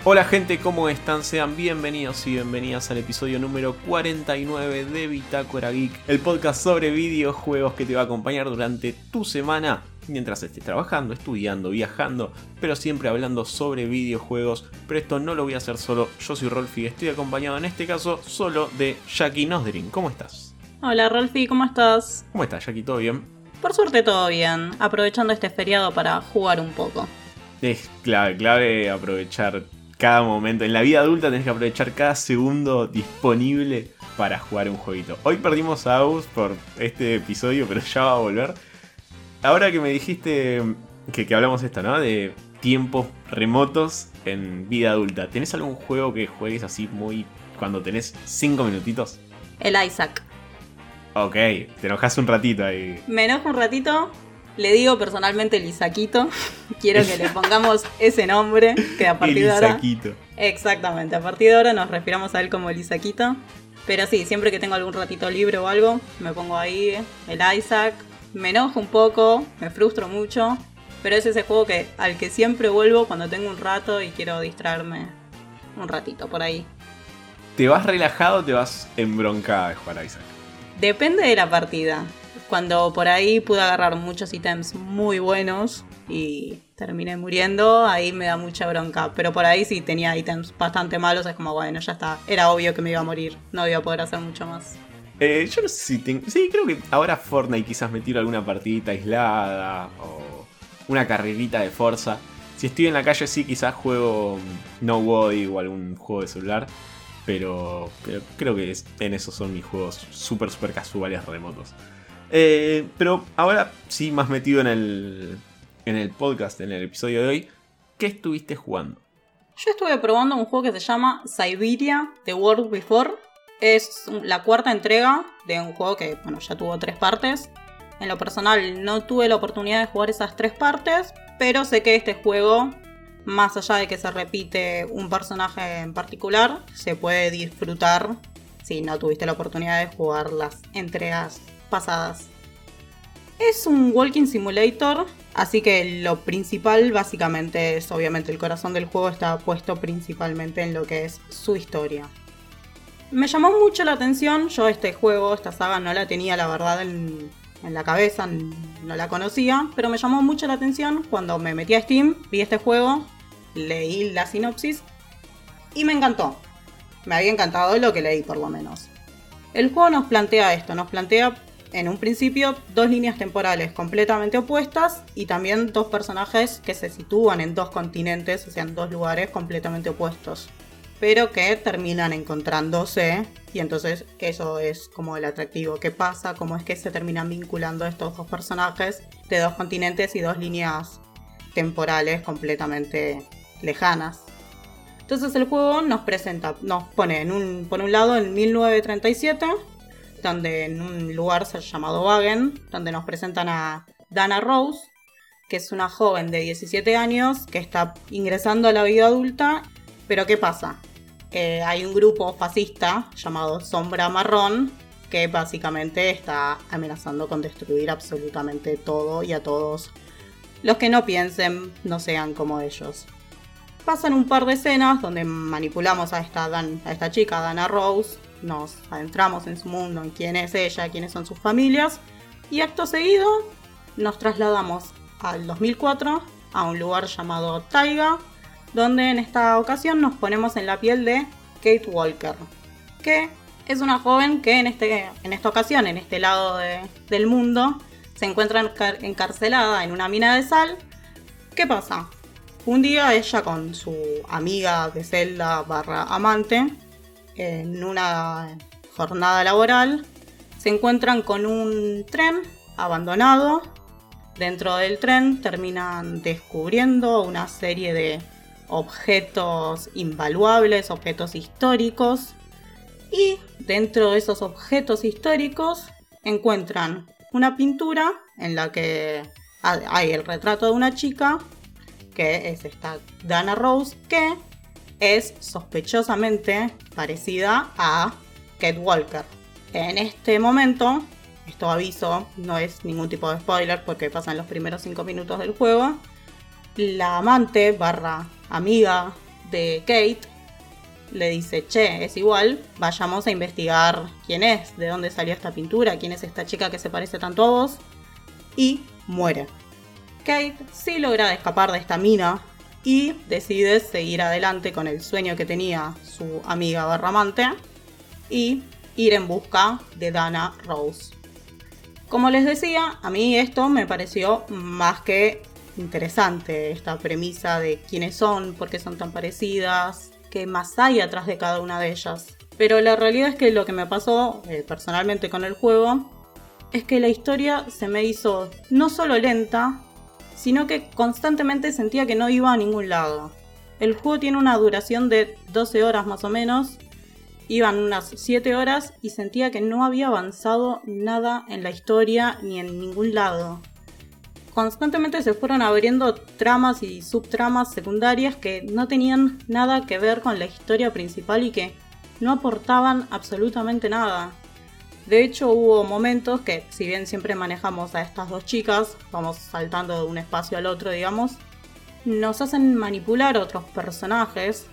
Hola gente, ¿cómo están? Sean bienvenidos y bienvenidas al episodio número 49 de Bitácora Geek, el podcast sobre videojuegos que te va a acompañar durante tu semana mientras estés trabajando, estudiando, viajando, pero siempre hablando sobre videojuegos. Pero esto no lo voy a hacer solo, yo soy Rolfi y estoy acompañado en este caso solo de Jackie Nosdrin. ¿Cómo estás? Hola Rolfi, ¿cómo estás? ¿Cómo estás, Jackie? ¿Todo bien? Por suerte todo bien, aprovechando este feriado para jugar un poco. Es clave aprovechar cada momento. En la vida adulta tenés que aprovechar cada segundo disponible para jugar un jueguito. Hoy perdimos a Agus por este episodio, pero ya va a volver. Ahora que me dijiste que hablamos esto, ¿no? De tiempos remotos en vida adulta. ¿Tenés algún juego que juegues así muy cuando tenés 5 minutitos? El Isaac. Ok, te enojas un ratito ahí. Me enojo un ratito, le digo personalmente el Isaquito. Quiero que le pongamos ese nombre, que a partir de ahora... El Isaquito. Exactamente, a partir de ahora nos respiramos a él como el Isaquito. Pero sí, siempre que tengo algún ratito libre o algo, me pongo ahí el Isaac. Me enojo un poco, me frustro mucho, pero es ese juego al que siempre vuelvo cuando tengo un rato y quiero distraerme un ratito por ahí. ¿Te vas relajado o te vas embroncada de jugar a Isaac? Depende de la partida. Cuando por ahí pude agarrar muchos ítems muy buenos y terminé muriendo, ahí me da mucha bronca. Pero por ahí sí tenía ítems bastante malos, es como bueno, ya está. Era obvio que me iba a morir, no iba a poder hacer mucho más. Yo no sé si tengo... Sí, creo que ahora Fortnite quizás me tiro alguna partidita aislada o una carrerita de Forza. Si estoy en la calle sí quizás juego No Way o algún juego de celular. Pero creo que en esos son mis juegos super casuales remotos. Pero ahora sí más metido en el podcast, en el episodio de hoy. ¿Qué estuviste jugando? Yo estuve probando un juego que se llama Siberia The World Before. Es la cuarta entrega de un juego que ya tuvo 3 partes. En lo personal no tuve la oportunidad de jugar esas 3 partes, pero sé que este juego, más allá de que se repite un personaje en particular, se puede disfrutar si no tuviste la oportunidad de jugar las entregas pasadas. Es un walking simulator, así que lo principal básicamente es, obviamente el corazón del juego está puesto principalmente en lo que es su historia. Me llamó mucho la atención, yo esta saga no la tenía la verdad en la cabeza, no la conocía, pero me llamó mucho la atención cuando me metí a Steam, vi este juego, leí la sinopsis y me encantó. Me había encantado lo que leí por lo menos. El juego nos plantea en un principio 2 líneas temporales completamente opuestas y también 2 personajes que se sitúan en 2 continentes, o sea, en 2 lugares completamente opuestos, pero que terminan encontrándose, y entonces eso es como el atractivo. ¿Qué pasa? ¿Cómo es que se terminan vinculando estos 2 personajes de 2 continentes y 2 líneas temporales completamente lejanas? Entonces el juego nos pone por un lado en 1937, donde en un lugar llamado Wagen, donde nos presentan a Dana Rose, que es una joven de 17 años que está ingresando a la vida adulta. Pero ¿qué pasa? Hay un grupo fascista llamado Sombra Marrón que básicamente está amenazando con destruir absolutamente todo y a todos los que no piensen, no sean como ellos. Pasan un par de escenas donde manipulamos a esta chica, Dana Rose, nos adentramos en su mundo, en quién es ella, quiénes son sus familias, y acto seguido nos trasladamos al 2004 a un lugar llamado Taiga, donde en esta ocasión nos ponemos en la piel de Kate Walker, que es una joven que en esta ocasión, en este lado del mundo, se encuentra encarcelada en una mina de sal. ¿Qué pasa? Un día ella con su amiga de celda / amante, en una jornada laboral, se encuentran con un tren abandonado. Dentro del tren terminan descubriendo una serie de objetos invaluables, objetos históricos, y dentro de esos objetos históricos encuentran una pintura en la que hay el retrato de una chica, que es esta Dana Rose, que es sospechosamente parecida a Kate Walker. En este momento, esto aviso, no es ningún tipo de spoiler porque pasan los primeros 5 minutos del juego, la amante / amiga de Kate le dice, che, es igual, vayamos a investigar quién es, de dónde salió esta pintura, quién es esta chica que se parece tanto a vos, y muere. Kate sí logra escapar de esta mina y decide seguir adelante con el sueño que tenía su amiga barramante y ir en busca de Dana Rose. Como les decía, a mí esto me pareció más que interesante, esta premisa de quiénes son, por qué son tan parecidas, qué más hay atrás de cada una de ellas. Pero la realidad es que lo que me pasó personalmente con el juego es que la historia se me hizo no solo lenta, sino que constantemente sentía que no iba a ningún lado. El juego tiene una duración de 12 horas más o menos, iban unas 7 horas y sentía que no había avanzado nada en la historia ni en ningún lado. Constantemente se fueron abriendo tramas y subtramas secundarias que no tenían nada que ver con la historia principal y que no aportaban absolutamente nada. De hecho, hubo momentos que, si bien siempre manejamos a estas dos chicas, vamos saltando de un espacio al otro, digamos, nos hacen manipular a otros personajes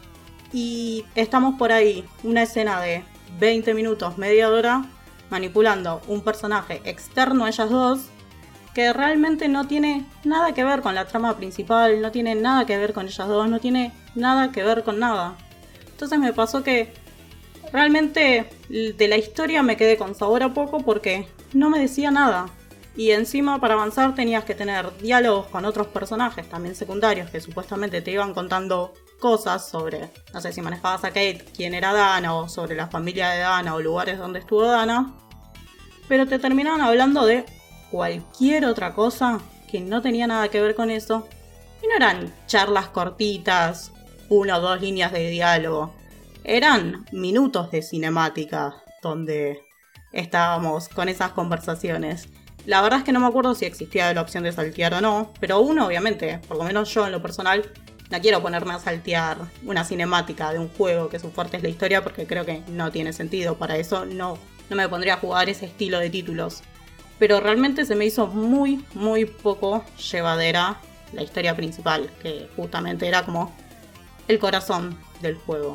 y estamos por ahí, una escena de 20 minutos, media hora, manipulando un personaje externo a ellas dos, que realmente no tiene nada que ver con la trama principal, no tiene nada que ver con ellas dos, no tiene nada que ver con nada. Entonces me pasó que realmente de la historia me quedé con sabor a poco porque no me decía nada. Y encima para avanzar tenías que tener diálogos con otros personajes también secundarios que supuestamente te iban contando cosas sobre, no sé si manejabas a Kate, quién era Dana, o sobre la familia de Dana o lugares donde estuvo Dana. Pero te terminaban hablando de cualquier otra cosa que no tenía nada que ver con eso. Y no eran charlas cortitas, 1 o 2 líneas de diálogo. Eran minutos de cinemática donde estábamos con esas conversaciones. La verdad es que no me acuerdo si existía la opción de saltear o no, pero uno obviamente, por lo menos yo en lo personal, no quiero ponerme a saltear una cinemática de un juego que su fuerte es la historia porque creo que no tiene sentido. Para eso no me pondría a jugar ese estilo de títulos. Pero realmente se me hizo muy poco llevadera la historia principal, que justamente era como el corazón del juego.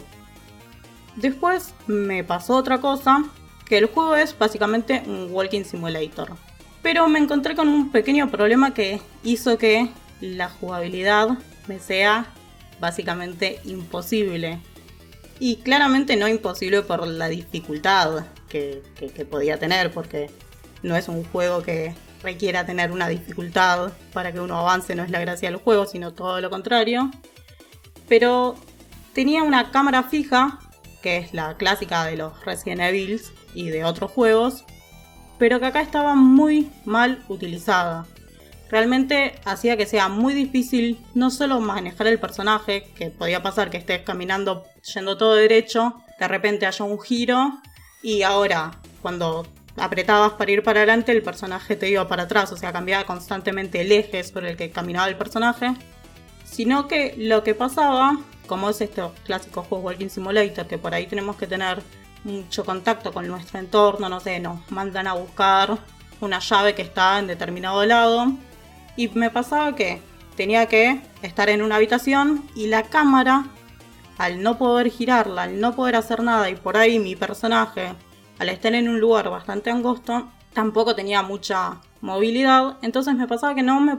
Después me pasó otra cosa, que el juego es básicamente un walking simulator. Pero me encontré con un pequeño problema que hizo que la jugabilidad me sea básicamente imposible. Y claramente no imposible por la dificultad que podía tener, porque no es un juego que requiera tener una dificultad para que uno avance, no es la gracia del juego, sino todo lo contrario. Pero tenía una cámara fija, que es la clásica de los Resident Evil y de otros juegos, pero que acá estaba muy mal utilizada. Realmente hacía que sea muy difícil no solo manejar el personaje, que podía pasar que estés caminando yendo todo derecho, de repente haya un giro y ahora cuando apretabas para ir para adelante el personaje te iba para atrás, o sea cambiaba constantemente el eje sobre el que caminaba el personaje, sino que lo que pasaba, como es estos clásicos juegos Walking Simulator, que por ahí tenemos que tener mucho contacto con nuestro entorno, no sé, nos mandan a buscar una llave que está en determinado lado, y me pasaba que tenía que estar en una habitación y la cámara, al no poder girarla, al no poder hacer nada, y por ahí mi personaje, al estar en un lugar bastante angosto, tampoco tenía mucha movilidad, entonces me pasaba que no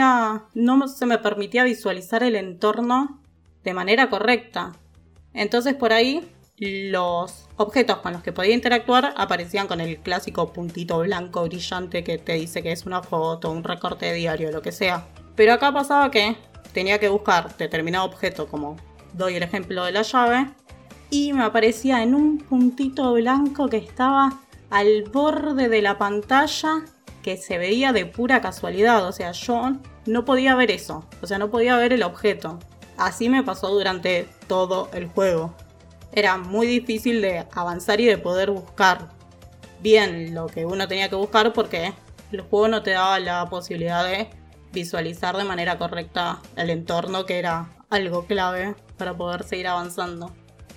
se me permitía visualizar el entorno de manera correcta. Entonces por ahí los objetos con los que podía interactuar aparecían con el clásico puntito blanco brillante que te dice que es una foto, un recorte de diario, lo que sea. Pero acá pasaba que tenía que buscar determinado objeto, como doy el ejemplo de la llave, y me aparecía en un puntito blanco que estaba al borde de la pantalla, que se veía de pura casualidad. O sea, yo no podía ver eso, o sea, no podía ver el objeto. Así me pasó durante todo el juego. Era muy difícil de avanzar y de poder buscar bien lo que uno tenía que buscar porque el juego no te daba la posibilidad de visualizar de manera correcta el entorno, que era algo clave para poder seguir avanzando.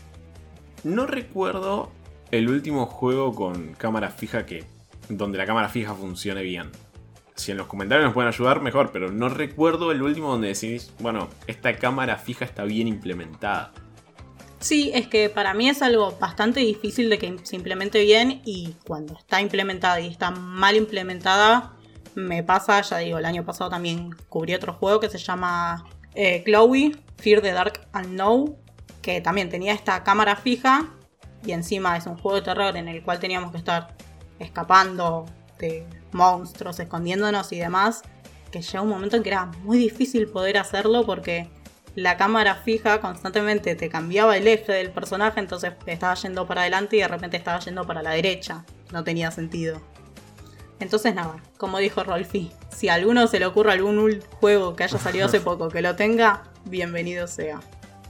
No recuerdo el último juego con cámara fija donde la cámara fija funcione bien. si en los comentarios nos pueden ayudar, mejor. Pero no recuerdo el último donde decís, bueno, esta cámara fija está bien implementada. Sí, es que para mí es algo bastante difícil de que se implemente bien, y cuando está implementada y está mal implementada, me pasa, ya digo, el año pasado también cubrí otro juego que se llama Chloe, Fear the Dark Unknown, que también tenía esta cámara fija y encima es un juego de terror en el cual teníamos que estar escapando de monstruos, escondiéndonos y demás, que llegó un momento en que era muy difícil poder hacerlo porque la cámara fija constantemente te cambiaba el eje del personaje, entonces estaba yendo para adelante y de repente estaba yendo para la derecha. No tenía sentido. Entonces nada, como dijo Rolfi, si a alguno se le ocurre algún juego que haya salido hace poco que lo tenga, bienvenido sea.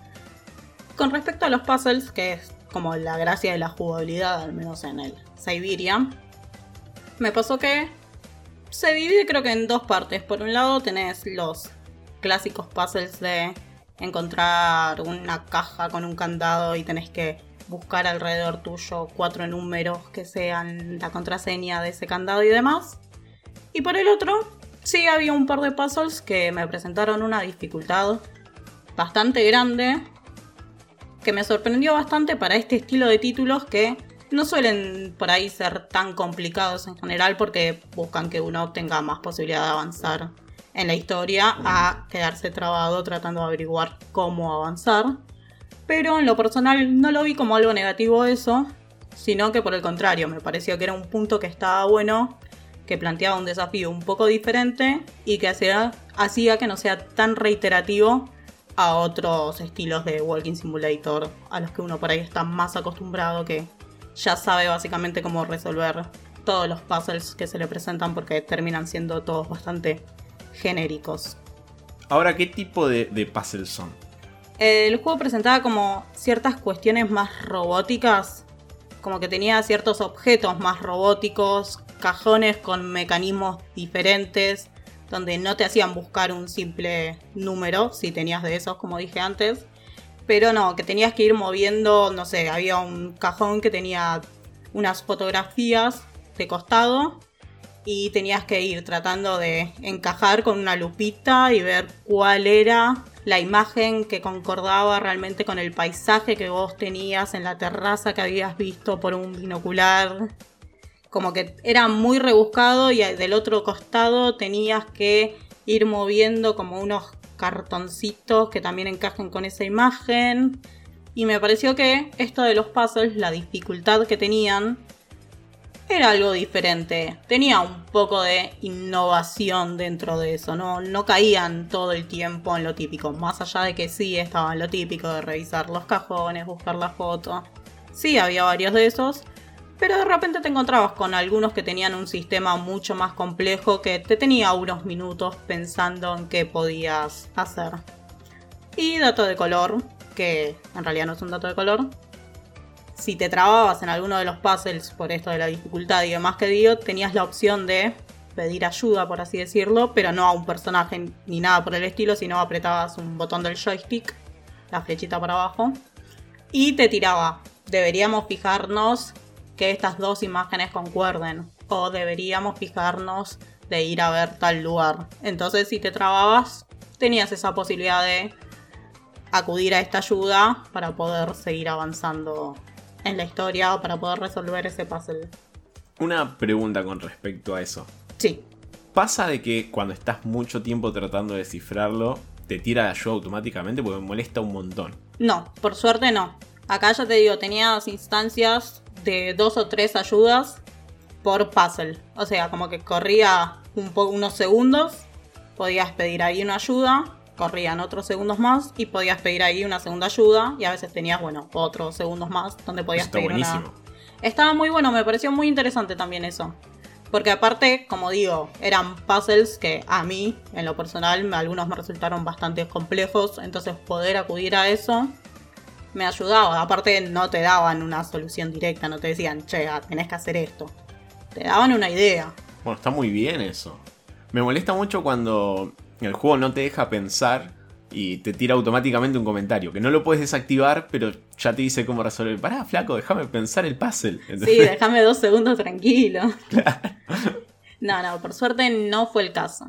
Con respecto a los puzzles, que es como la gracia de la jugabilidad, al menos en el Siberia, me pasó que se divide creo que en dos partes. Por un lado tenés los clásicos puzzles de encontrar una caja con un candado y tenés que buscar alrededor tuyo 4 números que sean la contraseña de ese candado y demás. Y por el otro, sí había un par de puzzles que me presentaron una dificultad bastante grande, que me sorprendió bastante para este estilo de títulos que no suelen por ahí ser tan complicados en general, porque buscan que uno tenga más posibilidad de avanzar en la historia a quedarse trabado tratando de averiguar cómo avanzar. Pero en lo personal no lo vi como algo negativo eso, sino que por el contrario, me pareció que era un punto que estaba bueno, que planteaba un desafío un poco diferente y que hacía que no sea tan reiterativo a otros estilos de Walking Simulator a los que uno por ahí está más acostumbrado, que ya sabe básicamente cómo resolver todos los puzzles que se le presentan porque terminan siendo todos bastante genéricos. Ahora, ¿qué tipo de puzzles son? El juego presentaba como ciertas cuestiones más robóticas, como que tenía ciertos objetos más robóticos, cajones con mecanismos diferentes, donde no te hacían buscar un simple número, si tenías de esos, como dije antes, pero no, que tenías que ir moviendo, no sé, había un cajón que tenía unas fotografías de costado y tenías que ir tratando de encajar con una lupita y ver cuál era la imagen que concordaba realmente con el paisaje que vos tenías en la terraza que habías visto por un binocular. Como que era muy rebuscado y del otro costado tenías que ir moviendo como unos cartoncitos que también encajen con esa imagen. Y me pareció que esto de los puzzles, la dificultad que tenían, era algo diferente. Tenía un poco de innovación dentro de eso. No caían todo el tiempo en lo típico. Más allá de que sí estaba en lo típico de revisar los cajones, buscar la foto. Sí había varios de esos. Pero de repente te encontrabas con algunos que tenían un sistema mucho más complejo que te tenía unos minutos pensando en qué podías hacer. Y dato de color, que en realidad no es un dato de color. Si te trababas en alguno de los puzzles por esto de la dificultad y demás que digo, tenías la opción de pedir ayuda, por así decirlo, pero no a un personaje ni nada por el estilo, sino apretabas un botón del joystick, la flechita para abajo, y te tiraba. Deberíamos fijarnos que estas dos imágenes concuerden, o deberíamos fijarnos de ir a ver tal lugar. Entonces, si te trababas, tenías esa posibilidad de acudir a esta ayuda para poder seguir avanzando en la historia o para poder resolver ese puzzle. Una pregunta con respecto a eso. Sí. ¿Pasa de que cuando estás mucho tiempo tratando de descifrarlo, te tira la ayuda automáticamente? Porque me molesta un montón. No, por suerte no. Acá ya te digo, tenías instancias de 2 o 3 ayudas por puzzle. O sea, como que corría unos segundos, podías pedir ahí una ayuda, corrían otros segundos más y podías pedir ahí una segunda ayuda, y a veces tenías, otros segundos más donde podías pedir buenísimo. Estaba muy bueno, me pareció muy interesante también eso. Porque aparte, como digo, eran puzzles que a mí, en lo personal, algunos me resultaron bastante complejos, entonces poder acudir a eso me ayudaba. Aparte no te daban una solución directa, no te decían, che, tenés que hacer esto. Te daban una idea. Bueno, está muy bien eso. Me molesta mucho cuando el juego no te deja pensar y te tira automáticamente un comentario, que no lo puedes desactivar, pero ya te dice cómo resolver. Pará, flaco, déjame pensar el puzzle. Entonces, sí, déjame 2 segundos tranquilo. Claro. No, por suerte no fue el caso.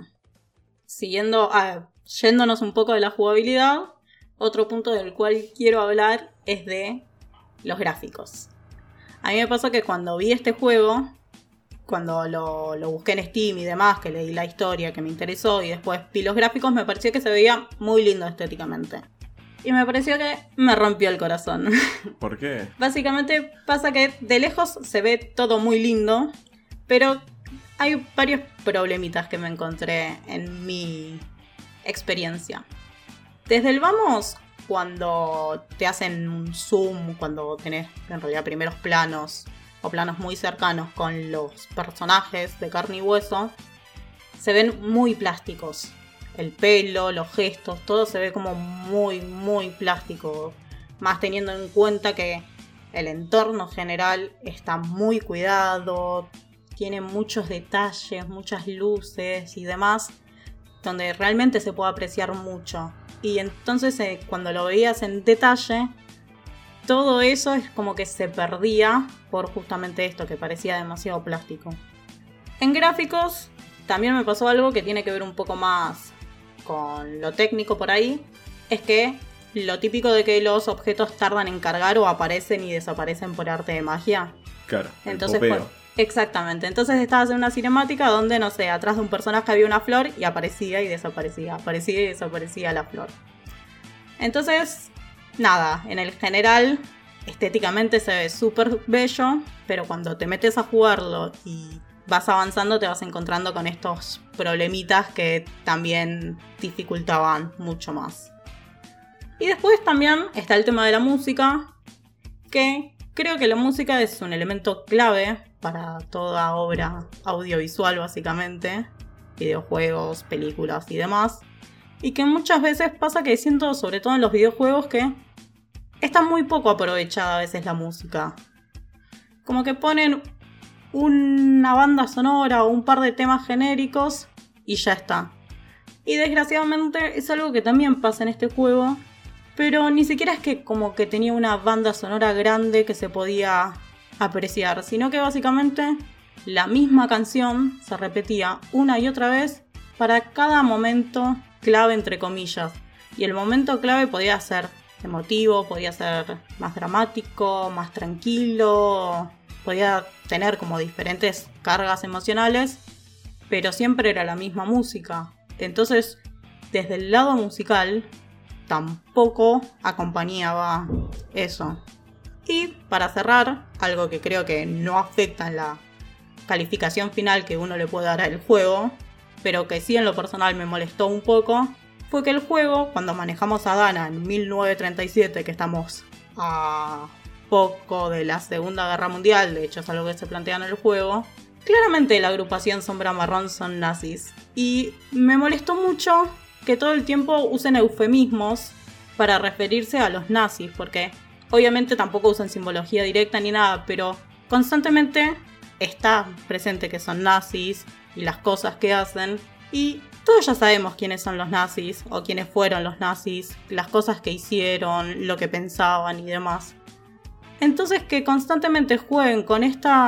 Yéndonos un poco de la jugabilidad, otro punto del cual quiero hablar es de los gráficos. A mí me pasó que cuando vi este juego, cuando lo busqué en Steam y demás, que leí la historia, que me interesó, y después vi los gráficos, me pareció que se veía muy lindo estéticamente. Y me pareció que me rompió el corazón. ¿Por qué? Básicamente pasa que de lejos se ve todo muy lindo, pero hay varios problemitas que me encontré en mi experiencia. Desde el vamos, cuando te hacen un zoom, cuando tenés en realidad primeros planos o planos muy cercanos con los personajes de carne y hueso, se ven muy plásticos. El pelo, los gestos, todo se ve como muy, muy plástico. Más teniendo en cuenta que el entorno general está muy cuidado, tiene muchos detalles, muchas luces y demás, donde realmente se puede apreciar mucho. Y entonces cuando lo veías en detalle, todo eso es como que se perdía por justamente esto, que parecía demasiado plástico. En gráficos también me pasó algo que tiene que ver un poco más con lo técnico por ahí, es que lo típico de que los objetos tardan en cargar o aparecen y desaparecen por arte de magia. Claro, entonces exactamente, entonces estabas en una cinemática donde, no sé, atrás de un personaje había una flor y aparecía y desaparecía la flor. Entonces, nada, en el general, estéticamente se ve súper bello, pero cuando te metes a jugarlo y vas avanzando te vas encontrando con estos problemitas que también dificultaban mucho más. Y después también está el tema de la música, que creo que la música es un elemento clave para toda obra audiovisual básicamente, videojuegos, películas y demás, y que muchas veces pasa que siento, sobre todo en los videojuegos, que está muy poco aprovechada a veces la música. Como que ponen una banda sonora o un par de temas genéricos y ya está. Y desgraciadamente es algo que también pasa en este juego, pero ni siquiera es que como que tenía una banda sonora grande que se podía apreciar, sino que básicamente la misma canción se repetía una y otra vez para cada momento clave, entre comillas. Y el momento clave podía ser emotivo, podía ser más dramático, más tranquilo, podía tener como diferentes cargas emocionales, pero siempre era la misma música. Entonces, desde el lado musical, tampoco acompañaba eso. Y para cerrar, algo que creo que no afecta en la calificación final que uno le puede dar al juego, pero que sí en lo personal me molestó un poco, fue que el juego, cuando manejamos a Dana en 1937, que estamos a poco de la Segunda Guerra Mundial, de hecho es algo que se plantea en el juego, claramente la agrupación Sombra Marrón son nazis. Y me molestó mucho que todo el tiempo usen eufemismos para referirse a los nazis, porque obviamente tampoco usan simbología directa ni nada, pero constantemente está presente que son nazis y las cosas que hacen, y todos ya sabemos quiénes son los nazis o quiénes fueron los nazis, las cosas que hicieron, lo que pensaban y demás. Entonces que constantemente jueguen con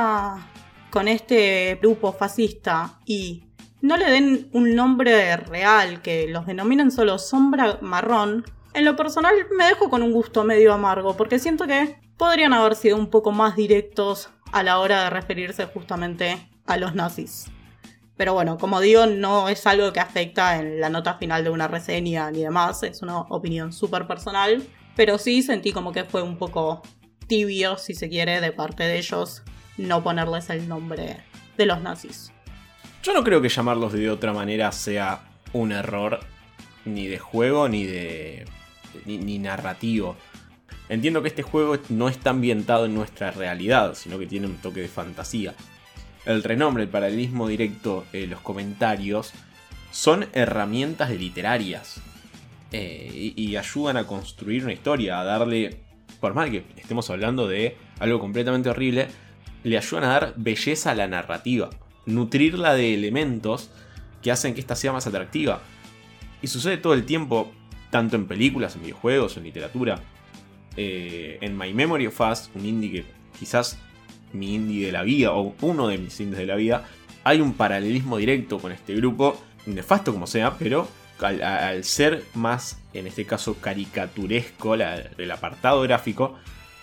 este grupo fascista y no le den un nombre real, que los denominen solo Sombra Marrón, en lo personal me dejo con un gusto medio amargo, porque siento que podrían haber sido un poco más directos a la hora de referirse justamente a los nazis. Pero bueno, como digo, no es algo que afecta en la nota final de una reseña ni demás, es una opinión súper personal, pero sí sentí como que fue un poco tibio, si se quiere, de parte de ellos no ponerles el nombre de los nazis. Yo no creo que llamarlos de otra manera sea un error ni de juego ni narrativo. Entiendo que este juego no está ambientado en nuestra realidad, sino que tiene un toque de fantasía. El renombre, el paralelismo directo, los comentarios son herramientas literarias y ayudan a construir una historia, a darle, por más que estemos hablando de algo completamente horrible, le ayudan a dar belleza a la narrativa, nutrirla de elementos que hacen que ésta sea más atractiva. Y sucede todo el tiempo, tanto en películas, en videojuegos, en literatura. En My Memory of Us, un indie que quizás mi indie de la vida, o uno de mis indies de la vida, hay un paralelismo directo con este grupo, nefasto como sea, pero al ser más, en este caso, caricaturesco el apartado gráfico,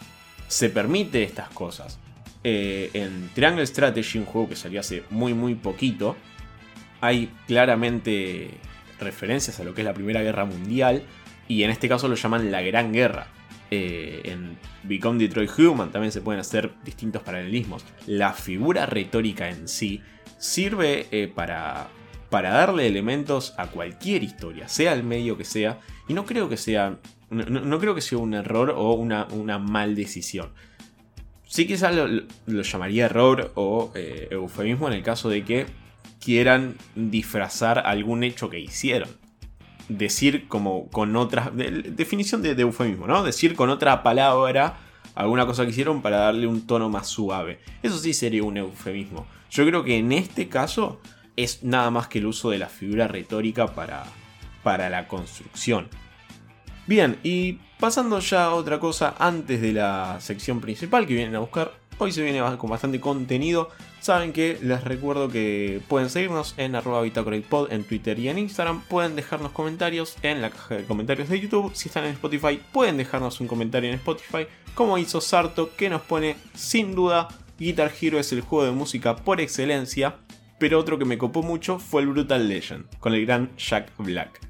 se permite estas cosas. En Triangle Strategy, un juego que salió hace muy muy poquito, hay claramente referencias a lo que es la Primera Guerra Mundial, y en este caso lo llaman la Gran Guerra. En Become Detroit Human también se pueden hacer distintos paralelismos. La figura retórica en sí sirve para darle elementos a cualquier historia, sea el medio que sea, y no creo que sea un error o una mal decisión. Sí, quizás lo llamaría error o eufemismo en el caso de que quieran disfrazar algún hecho que hicieron. Decir como con otra definición de eufemismo, ¿no? Decir con otra palabra alguna cosa que hicieron para darle un tono más suave. Eso sí sería un eufemismo. Yo creo que en este caso es nada más que el uso de la figura retórica para la construcción. Bien, y pasando ya a otra cosa antes de la sección principal que vienen a buscar. Hoy se viene con bastante contenido. Saben que les recuerdo que pueden seguirnos en @BitácoraPod en Twitter y en Instagram. Pueden dejarnos comentarios en la caja de comentarios de YouTube. Si están en Spotify, pueden dejarnos un comentario en Spotify, como hizo Sarto, que nos pone: sin duda, Guitar Hero es el juego de música por excelencia. Pero otro que me copó mucho fue el Brutal Legend, con el gran Jack Black.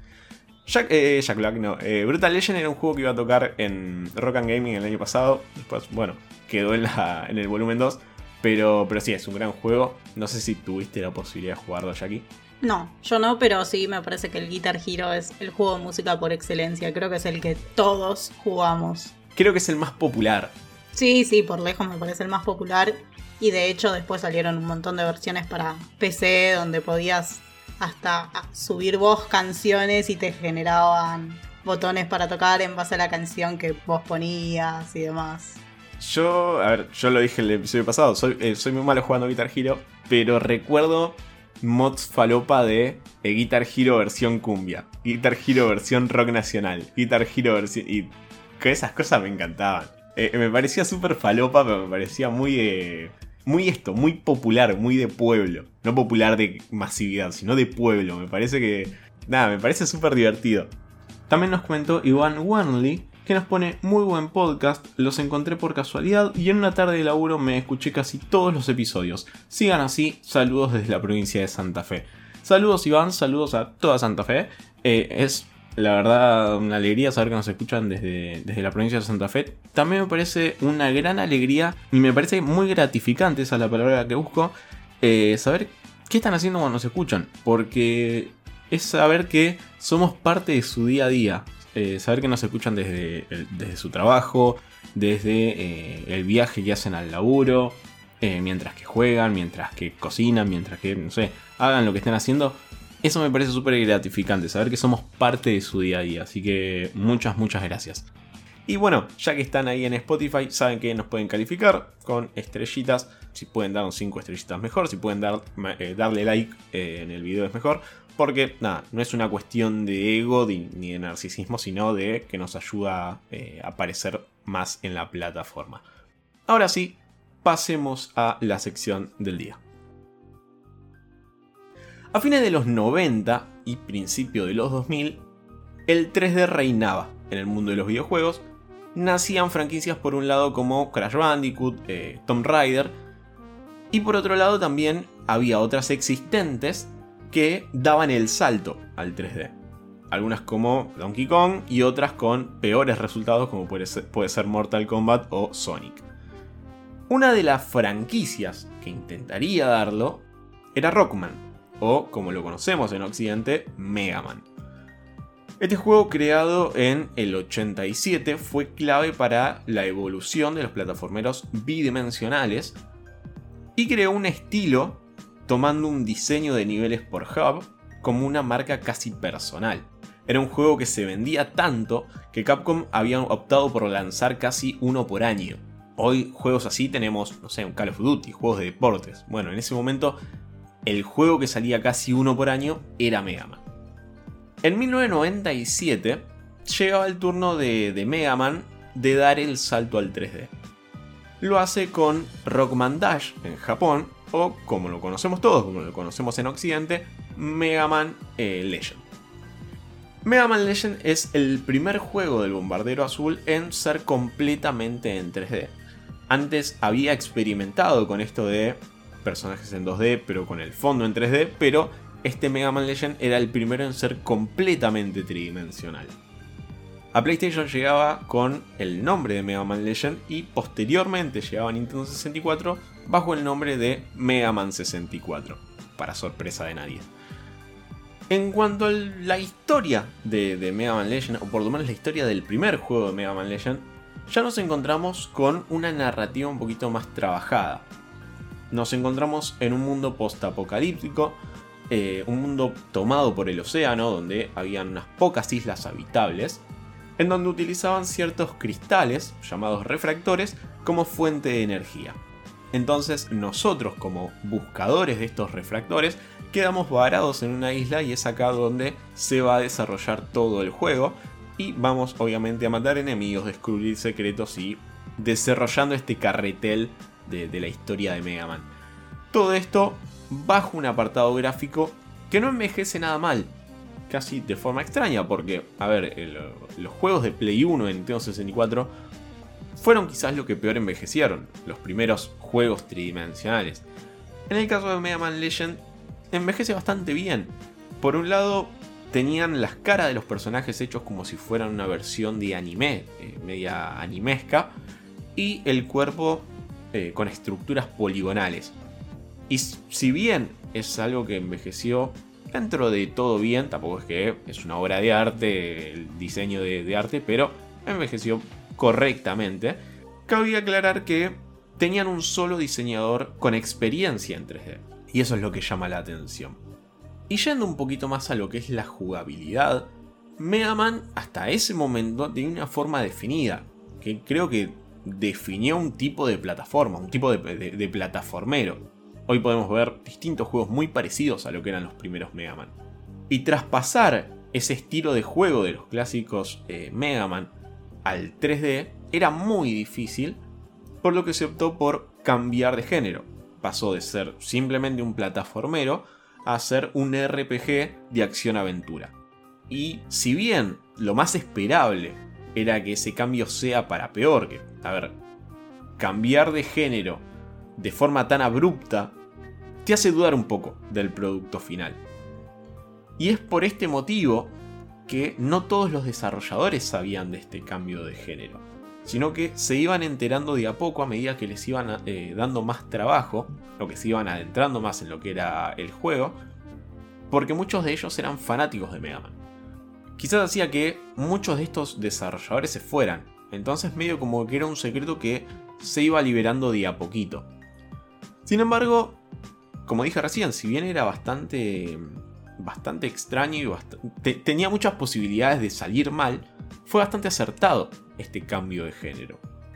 Jack Black no. Brutal Legend era un juego que iba a tocar en Rock and Gaming el año pasado. Después, bueno, quedó en el volumen 2. Pero sí, es un gran juego. No sé si tuviste la posibilidad de jugarlo, Jackie. No, yo no, pero sí me parece que el Guitar Hero es el juego de música por excelencia. Creo que es el que todos jugamos. Creo que es el más popular. Sí, por lejos me parece el más popular. Y de hecho después salieron un montón de versiones para PC donde podías hasta subir vos canciones y te generaban botones para tocar en base a la canción que vos ponías y demás. Yo lo dije en el episodio pasado, soy muy malo jugando Guitar Hero, pero recuerdo mods falopa de Guitar Hero versión cumbia, Guitar Hero versión rock nacional, Guitar Hero versión... Y que esas cosas me encantaban. Me parecía súper falopa, pero me parecía muy popular, muy de pueblo. No popular de masividad, sino de pueblo. Me parece súper divertido. También nos comentó Iván Wanley, que nos pone: muy buen podcast, los encontré por casualidad y en una tarde de laburo me escuché casi todos los episodios. Sigan así, saludos desde la provincia de Santa Fe. Saludos Iván, saludos a toda Santa Fe. Es la verdad una alegría saber que nos escuchan desde la provincia de Santa Fe. También me parece una gran alegría y me parece muy gratificante, esa es la palabra que busco, saber qué están haciendo cuando nos escuchan. Porque es saber que somos parte de su día a día. Saber que nos escuchan desde su trabajo, desde el viaje que hacen al laburo, mientras que juegan, mientras que cocinan, mientras que, no sé, hagan lo que estén haciendo. Eso me parece súper gratificante, saber que somos parte de su día a día. Así que muchas gracias. Y bueno, ya que están ahí en Spotify, saben que nos pueden calificar con estrellitas. Si pueden darnos 5 estrellitas mejor, si pueden darle like en el video es mejor. Porque nada, no es una cuestión de ego ni de narcisismo, sino de que nos ayuda a aparecer más en la plataforma. Ahora sí, pasemos a la sección del día. A fines de los 90 y principio de los 2000, el 3D reinaba en el mundo de los videojuegos. Nacían franquicias por un lado como Crash Bandicoot, Tomb Raider, y por otro lado también había otras existentes que daban el salto al 3D. Algunas como Donkey Kong y otras con peores resultados como puede ser Mortal Kombat o Sonic. Una de las franquicias que intentaría darlo era Rockman, o como lo conocemos en Occidente, Mega Man. Este juego, creado en el 87, fue clave para la evolución de los plataformeros bidimensionales y creó un estilo tomando un diseño de niveles por hub como una marca casi personal. Era un juego que se vendía tanto que Capcom había optado por lanzar casi uno por año. Hoy juegos así tenemos, no sé, un Call of Duty, juegos de deportes. Bueno, en ese momento el juego que salía casi uno por año era Mega Man. En 1997 llegaba el turno de Mega Man de dar el salto al 3D. Lo hace con Rockman Dash en Japón, o como lo conocemos todos, como lo conocemos en Occidente, Mega Man Legend. Mega Man Legend es el primer juego del Bombardero Azul en ser completamente en 3D. Antes había experimentado con esto de personajes en 2D, pero con el fondo en 3D, pero este Mega Man Legend era el primero en ser completamente tridimensional. A PlayStation llegaba con el nombre de Mega Man Legend y posteriormente llegaba a Nintendo 64 bajo el nombre de Mega Man 64, para sorpresa de nadie. En cuanto a la historia de Mega Man Legend, o por lo menos la historia del primer juego de Mega Man Legend, ya nos encontramos con una narrativa un poquito más trabajada. Nos encontramos en un mundo post-apocalíptico, un mundo tomado por el océano, donde habían unas pocas islas habitables, en donde utilizaban ciertos cristales, llamados refractores, como fuente de energía. Entonces nosotros, como buscadores de estos refractores, quedamos varados en una isla y es acá donde se va a desarrollar todo el juego. Y vamos obviamente a matar enemigos, descubrir secretos y desarrollando este carretel de la historia de Mega Man. Todo esto bajo un apartado gráfico que no envejece nada mal. Casi de forma extraña porque, a ver, los juegos de Play 1 en Nintendo 64 fueron quizás lo que peor envejecieron, los primeros juegos tridimensionales. En el caso de Mega Man Legend, envejece bastante bien. Por un lado, tenían las caras de los personajes hechos como si fueran una versión de anime, media animesca, y el cuerpo con estructuras poligonales. Y si bien es algo que envejeció dentro de todo bien, tampoco es que es una obra de arte, el diseño de arte, pero envejeció correctamente. Cabía aclarar que tenían un solo diseñador con experiencia en 3D, y eso es lo que llama la atención. Y yendo un poquito más a lo que es la jugabilidad, Mega Man hasta ese momento tenía una forma definida, que creo que definió un tipo de plataforma, un tipo de plataformero. Hoy podemos ver distintos juegos muy parecidos a lo que eran los primeros Mega Man. Y traspasar ese estilo de juego de los clásicos Mega Man al 3D era muy difícil, por lo que se optó por cambiar de género. Pasó de ser simplemente un plataformero a ser un RPG de acción-aventura. Y si bien lo más esperable era que ese cambio sea para peor, que, a ver, cambiar de género de forma tan abrupta te hace dudar un poco del producto final. Y es por este motivo que no todos los desarrolladores sabían de este cambio de género, sino que se iban enterando de a poco a medida que les iban dando más trabajo, o que se iban adentrando más en lo que era el juego, porque muchos de ellos eran fanáticos de Mega Man. Quizás hacía que muchos de estos desarrolladores se fueran, entonces medio como que era un secreto que se iba liberando de a poquito. Sin embargo, como dije recién, si bien era bastante extraño y tenía muchas posibilidades de salir mal, fue bastante acertado este cambio de género.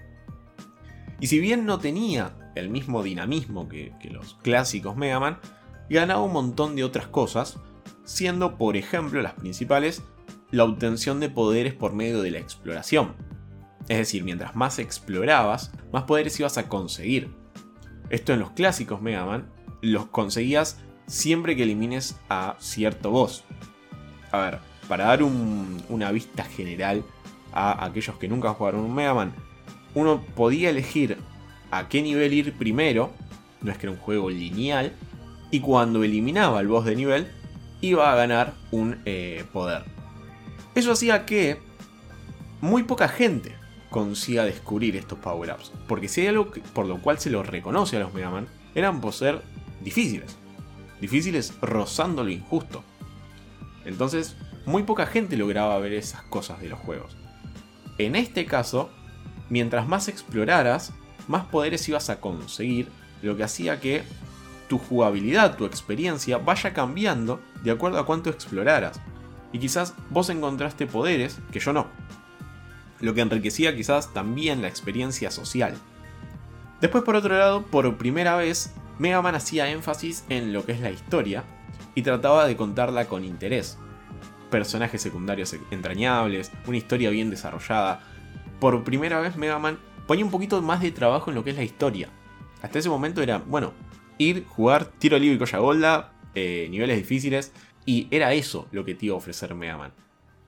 Y si bien no tenía el mismo dinamismo que los clásicos Mega Man, ganaba un montón de otras cosas, siendo por ejemplo las principales la obtención de poderes por medio de la exploración. Es decir, mientras más explorabas, más poderes ibas a conseguir. Esto en los clásicos Mega Man los conseguías siempre que elimines a cierto boss. A ver, para dar una vista general a aquellos que nunca jugaron un Mega Man, uno podía elegir a qué nivel ir primero, no es que era un juego lineal, y cuando eliminaba al boss de nivel, iba a ganar un poder. Eso hacía que muy poca gente consiga descubrir estos power-ups, porque si hay algo por lo cual se lo reconoce a los Mega Man, eran por ser difíciles rozando lo injusto. Entonces, muy poca gente lograba ver esas cosas de los juegos. En este caso, mientras más exploraras, más poderes ibas a conseguir, lo que hacía que tu jugabilidad, tu experiencia vaya cambiando de acuerdo a cuánto exploraras. Y quizás vos encontraste poderes que yo no, lo que enriquecía quizás también la experiencia social. Después, por otro lado, por primera vez, Mega Man hacía énfasis en lo que es la historia y trataba de contarla con interés. Personajes secundarios entrañables, una historia bien desarrollada. Por primera vez Mega Man ponía un poquito más de trabajo en lo que es la historia. Hasta ese momento era, bueno, Ir, jugar tiro libre y Colla Golda, niveles difíciles, y era eso lo que te iba a ofrecer Mega Man.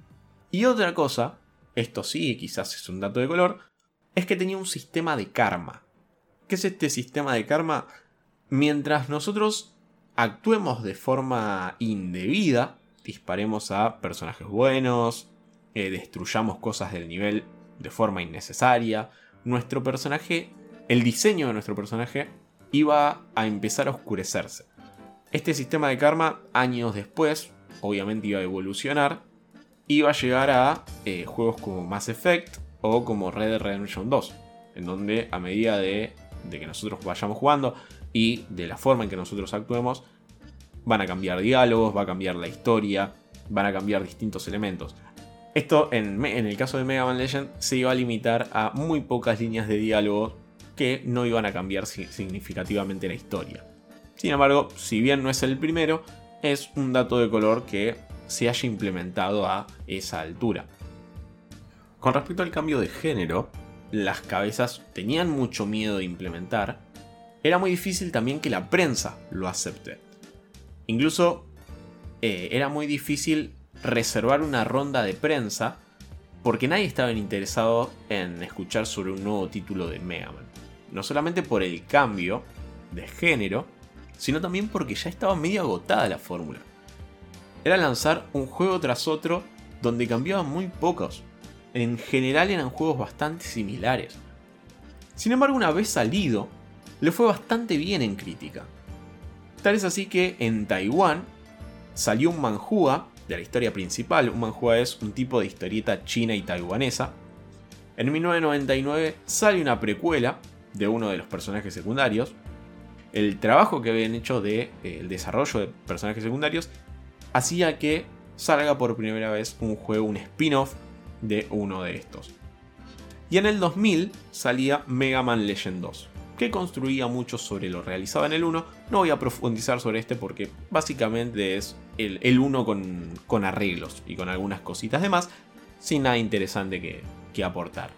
Y otra cosa, esto sí, quizás es un dato de color, es que tenía un sistema de karma. ¿Qué es este sistema de karma? Mientras nosotros actuemos de forma indebida, disparemos a personajes buenos, destruyamos cosas del nivel de forma innecesaria, nuestro personaje, el diseño de nuestro personaje iba a empezar a oscurecerse. Este sistema de karma, años después, obviamente iba a evolucionar, iba a llegar a juegos como Mass Effect o como Red Dead Redemption 2, en donde a medida de que nosotros vayamos jugando y de la forma en que nosotros actuemos, van a cambiar diálogos, va a cambiar la historia, van a cambiar distintos elementos. Esto en el caso de Mega Man Legend se iba a limitar a muy pocas líneas de diálogo que no iban a cambiar significativamente la historia. Sin embargo, si bien no es el primero, es un dato de color que se haya implementado a esa altura. Con respecto al cambio de género, las cabezas tenían mucho miedo de implementar. Era muy difícil también que la prensa lo acepte. Incluso era muy difícil reservar una ronda de prensa porque nadie estaba interesado en escuchar sobre un nuevo título de Mega Man. No solamente por el cambio de género, sino también porque ya estaba medio agotada la fórmula. Era lanzar un juego tras otro donde cambiaban muy pocos. En general eran juegos bastante similares. Sin embargo, una vez salido, le fue bastante bien en crítica. Tal es así que en Taiwán salió un manhua de la historia principal. Un manhua es un tipo de historieta china y taiwanesa. En 1999 sale una precuela de uno de los personajes secundarios. El trabajo que habían hecho de el desarrollo de personajes secundarios hacía que salga por primera vez un juego, un spin-off de uno de estos. Y en el 2000 salía Mega Man Legend 2, que construía mucho sobre lo realizado en el 1. No voy a profundizar sobre este porque básicamente es el 1 con arreglos y con algunas cositas de más, sin nada interesante que aportar.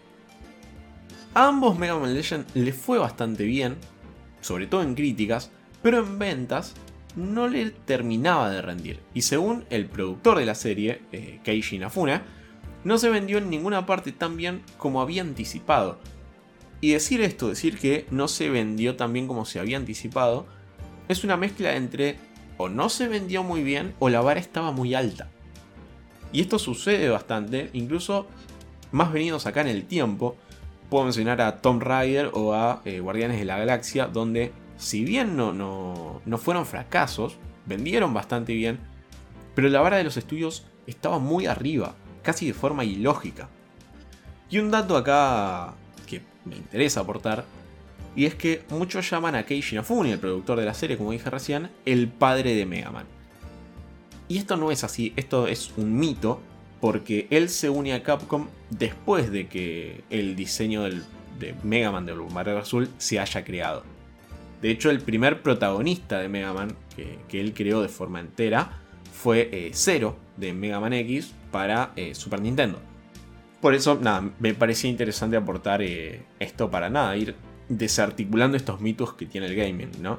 A ambos Mega Man Legend le fue bastante bien, sobre todo en críticas, pero en ventas no le terminaba de rendir. Y según el productor de la serie, Keiji Inafune, no se vendió en ninguna parte tan bien como había anticipado. Y decir esto, decir que no se vendió tan bien como se había anticipado, es una mezcla entre o no se vendió muy bien o la vara estaba muy alta. Y esto sucede bastante, incluso más venidos acá en el tiempo. Puedo mencionar a Tomb Raider o a Guardianes de la Galaxia, donde si bien no fueron fracasos, vendieron bastante bien, pero la vara de los estudios estaba muy arriba, casi de forma ilógica. Y un dato acá que me interesa aportar, y es que muchos llaman a Keiji Inafune, el productor de la serie, como dije recién, el padre de Mega Man. Y esto no es así, esto es un mito, porque él se une a Capcom después de que el diseño de Mega Man de Bombardero Azul se haya creado. De hecho, el primer protagonista de Mega Man que él creó de forma entera fue Zero de Mega Man X para Super Nintendo. Por eso, nada, me parecía interesante aportar esto para nada, ir desarticulando estos mitos que tiene el gaming, ¿no?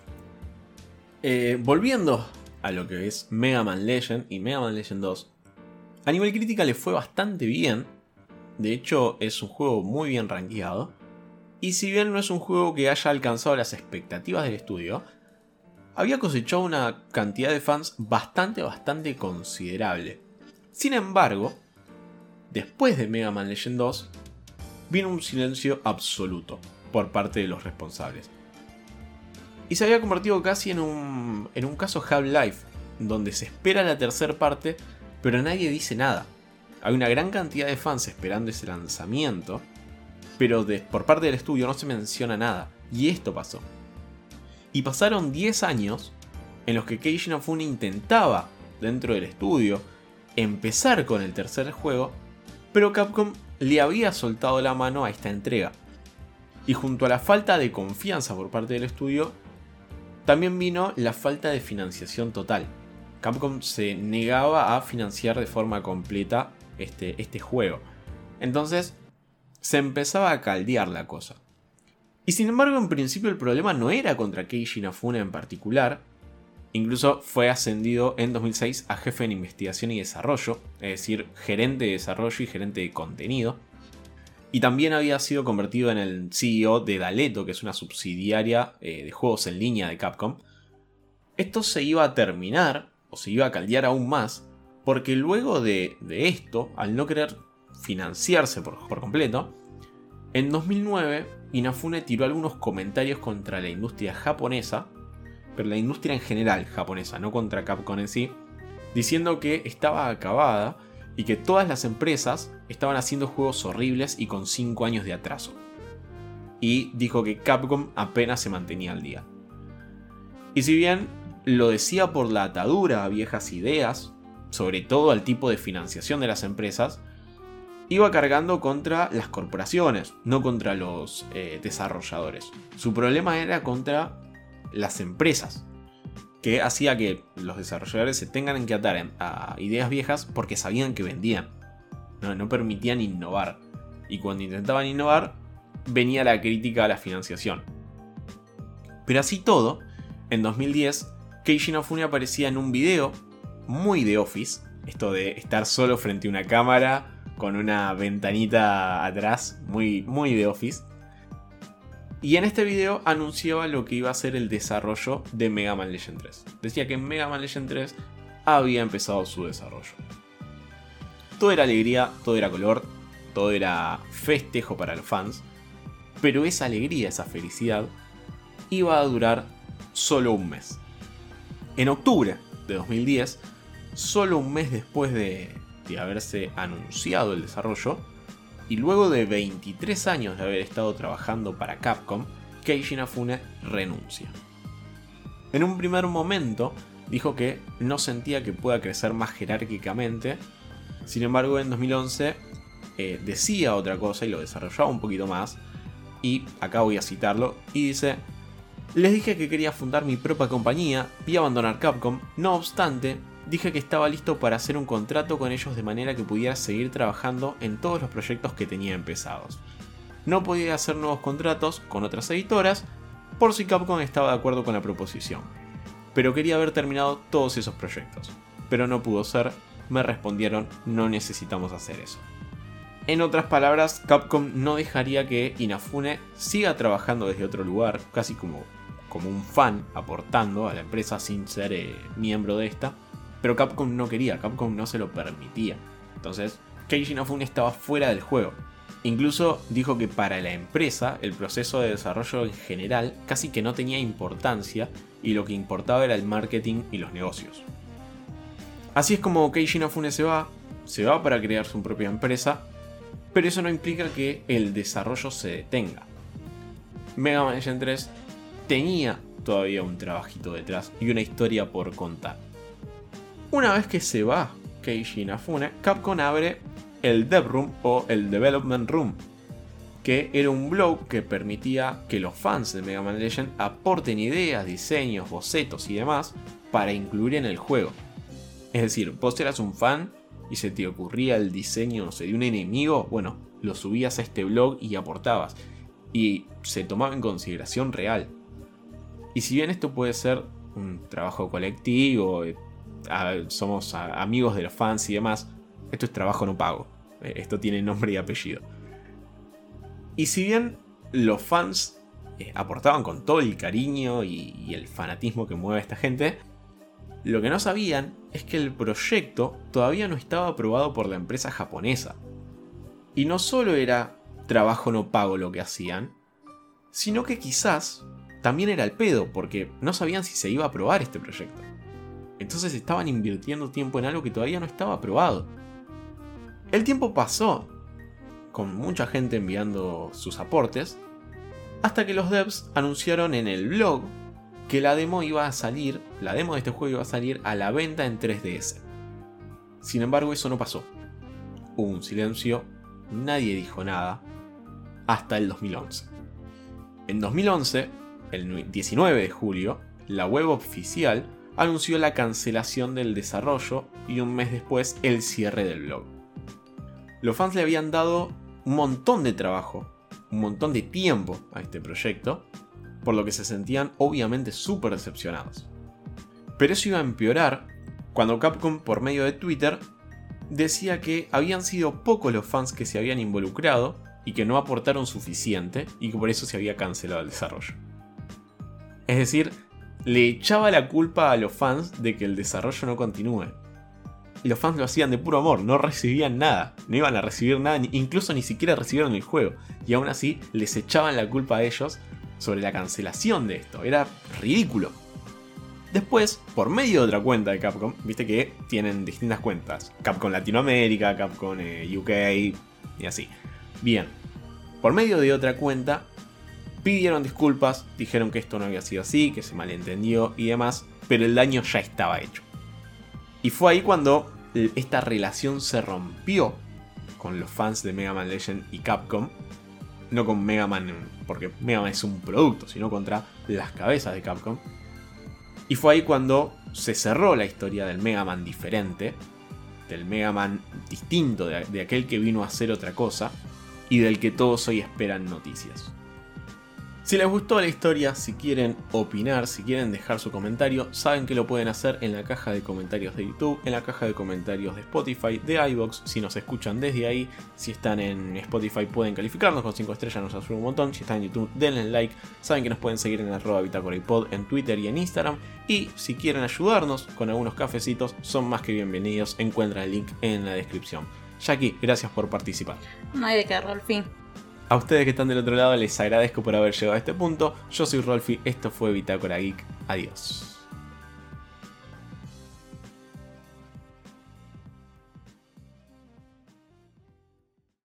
Volviendo a lo que es Mega Man Legend y Mega Man Legend 2, a nivel crítica le fue bastante bien. De hecho, es un juego muy bien rankeado. Y si bien no es un juego que haya alcanzado las expectativas del estudio, había cosechado una cantidad de fans bastante considerable. Sin embargo, después de Mega Man Legend 2, vino un silencio absoluto por parte de los responsables. Y se había convertido casi en un caso Half-Life, donde se espera la tercera parte, pero nadie dice nada. Hay una gran cantidad de fans esperando ese lanzamiento, pero por parte del estudio no se menciona nada. Y esto pasó. Y pasaron 10 años en los que Keiji Inafune intentaba, dentro del estudio, empezar con el tercer juego, pero Capcom le había soltado la mano a esta entrega. Y junto a la falta de confianza por parte del estudio, también vino la falta de financiación total. Capcom se negaba a financiar de forma completa este juego. Entonces se empezaba a caldear la cosa. Y sin embargo, en principio el problema no era contra Keiji Inafune en particular. Incluso fue ascendido en 2006 a jefe en investigación y desarrollo, es decir, gerente de desarrollo y gerente de contenido. Y también había sido convertido en el CEO de Daleto, que es una subsidiaria de juegos en línea de Capcom. Esto se iba a terminar, o se iba a caldear aún más, porque luego de esto, al no querer financiarse por completo, en 2009 Inafune tiró algunos comentarios contra la industria japonesa, pero la industria en general japonesa, no contra Capcom en sí, diciendo que estaba acabada y que todas las empresas estaban haciendo juegos horribles y con 5 años de atraso. Y dijo que Capcom apenas se mantenía al día. Y si bien lo decía por la atadura a viejas ideas, sobre todo al tipo de financiación de las empresas, iba cargando contra las corporaciones, no contra los desarrolladores. Su problema era contra las empresas, que hacía que los desarrolladores se tengan que atar a ideas viejas porque sabían que vendían. No permitían innovar. Y cuando intentaban innovar, venía la crítica a la financiación. Pero así todo, en 2010, Keiji Inafune aparecía en un video muy de Office, esto de estar solo frente a una cámara con una ventanita atrás, muy de Office. Y en este video anunciaba lo que iba a ser el desarrollo de Mega Man Legend 3. Decía que en Mega Man Legend 3 había empezado su desarrollo. Todo era alegría, todo era color, todo era festejo para los fans. Pero esa alegría, esa felicidad, iba a durar solo un mes. En octubre de 2010, solo un mes después de haberse anunciado el desarrollo, y luego de 23 años de haber estado trabajando para Capcom, Keiji Inafune renuncia. En un primer momento dijo que no sentía que pueda crecer más jerárquicamente. Sin embargo, en 2011 decía otra cosa y lo desarrollaba un poquito más. Y acá voy a citarlo. Y dice: les dije que quería fundar mi propia compañía y abandonar Capcom. No obstante, dije que estaba listo para hacer un contrato con ellos de manera que pudiera seguir trabajando en todos los proyectos que tenía empezados. No podía hacer nuevos contratos con otras editoras por si Capcom estaba de acuerdo con la proposición. Pero quería haber terminado todos esos proyectos. Pero no pudo ser, me respondieron: no necesitamos hacer eso. En otras palabras, Capcom no dejaría que Inafune siga trabajando desde otro lugar, casi como un fan aportando a la empresa sin ser miembro de esta. Pero Capcom no quería, Capcom no se lo permitía. Entonces, Keiji Inafune estaba fuera del juego. Incluso dijo que para la empresa el proceso de desarrollo en general casi que no tenía importancia y lo que importaba era el marketing y los negocios. Así es como Keiji Inafune se va para crear su propia empresa, pero eso no implica que el desarrollo se detenga. Mega Man Legend 3 tenía todavía un trabajito detrás y una historia por contar. Una vez que se va Keiji Inafune, Capcom abre el Dev Room o el Development Room, que era un blog que permitía que los fans de Mega Man Legend aporten ideas, diseños, bocetos y demás para incluir en el juego. Es decir, vos eras un fan y se te ocurría el diseño, no sé, de un enemigo, bueno, lo subías a este blog y aportabas. Y se tomaba en consideración real. Y si bien esto puede ser un trabajo colectivo, somos amigos de los fans y demás, esto es trabajo no pago. Esto tiene nombre y apellido. Y si bien los fans aportaban con todo el cariño y el fanatismo que mueve a esta gente, lo que no sabían es que el proyecto todavía no estaba aprobado por la empresa japonesa. Y no solo era trabajo no pago lo que hacían, sino que quizás también era el pedo, porque no sabían si se iba a aprobar este proyecto. Entonces estaban invirtiendo tiempo en algo que todavía no estaba aprobado. El tiempo pasó, con mucha gente enviando sus aportes, hasta que los devs anunciaron en el blog que la demo de este juego iba a salir a la venta en 3DS. Sin embargo, eso no pasó. Hubo un silencio, nadie dijo nada, hasta el 2011. En 2011, el 19 de julio, la web oficial anunció la cancelación del desarrollo y un mes después el cierre del blog. Los fans le habían dado un montón de trabajo un montón de tiempo a este proyecto, por lo que se sentían obviamente súper decepcionados. Pero eso iba a empeorar cuando Capcom, por medio de Twitter, decía que habían sido pocos los fans que se habían involucrado y que no aportaron suficiente y que por eso se había cancelado el desarrollo. Es decir, le echaba la culpa a los fans de que el desarrollo no continúe. Y los fans lo hacían de puro amor, no recibían nada, no iban a recibir nada, incluso ni siquiera recibieron el juego. Y aún así les echaban la culpa a ellos sobre la cancelación de esto, era ridículo. Después, por medio de otra cuenta de Capcom, viste que tienen distintas cuentas, Capcom Latinoamérica, Capcom UK y así. Bien, por medio de otra cuenta pidieron disculpas, dijeron que esto no había sido así, que se malentendió y demás, pero el daño ya estaba hecho. Y fue ahí cuando esta relación se rompió con los fans de Mega Man Legend y Capcom, no con Mega Man, porque Mega Man es un producto, sino contra las cabezas de Capcom. Y fue ahí cuando se cerró la historia del Mega Man diferente, del Mega Man distinto, de aquel que vino a hacer otra cosa, y del que todos hoy esperan noticias. Si les gustó la historia, si quieren opinar, si quieren dejar su comentario, saben que lo pueden hacer en la caja de comentarios de YouTube, en la caja de comentarios de Spotify, de iVoox, si nos escuchan desde ahí. Si están en Spotify pueden calificarnos con 5 estrellas, nos ayuda un montón. Si están en YouTube, denle like. Saben que nos pueden seguir en @bitácorapod en Twitter y en Instagram. Y si quieren ayudarnos con algunos cafecitos, son más que bienvenidos. Encuentran el link en la descripción. Jackie, gracias por participar. No hay de qué, Rolfi. A ustedes que están del otro lado les agradezco por haber llegado a este punto. Yo soy Rolfi, esto fue Bitácora Geek. Adiós.